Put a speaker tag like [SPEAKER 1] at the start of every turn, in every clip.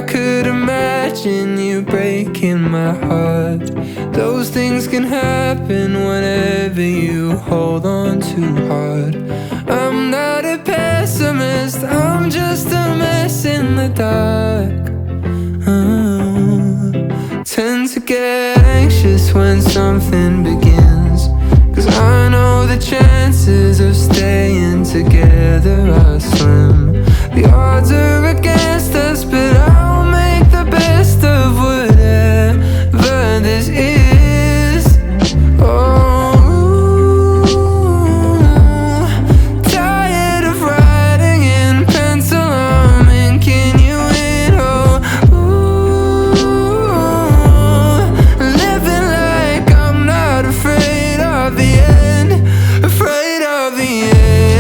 [SPEAKER 1] could imagine you breaking my heart. Those things can happen whenever you hold on too hard. I'm not a pessimist, I'm just a mess in the dark. Tend to get anxious when something begins, 'cause I know the chances of staying together are slim. The odds are against us, but I'll make the best of whatever this is. Oh, tired of writing in pencil, I'm inking you in. Living like I'm not afraid of the end, afraid of the end.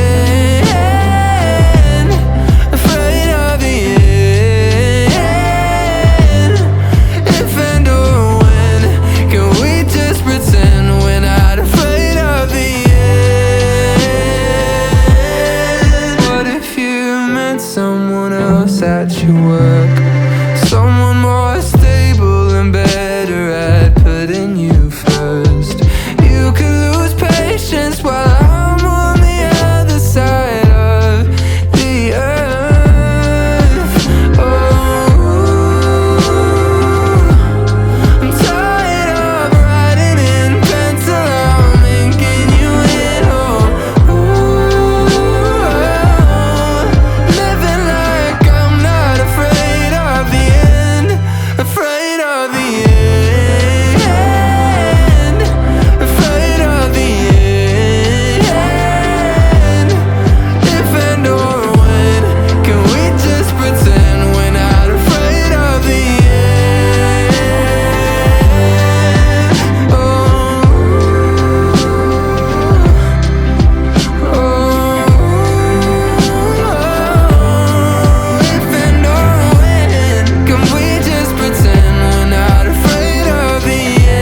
[SPEAKER 1] Someone else at your work, someone more stable and better at putting you first. You could lose patience while I'm on the other side of the earth. Oh, I'm tired of writing in pencil, I'm inking you in. Afraid of the end, afraid of the end. If and or when, can we just pretend we're not afraid of the end? Oh, if and or when, can we just pretend we're not afraid of the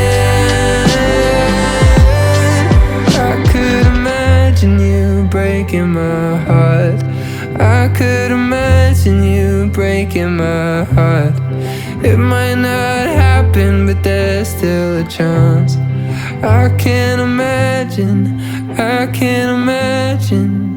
[SPEAKER 1] end? I could imagine you breaking my heart. I could imagine you breaking my heart. It might not happen, but there's still a chance. I can't imagine, I can't imagine.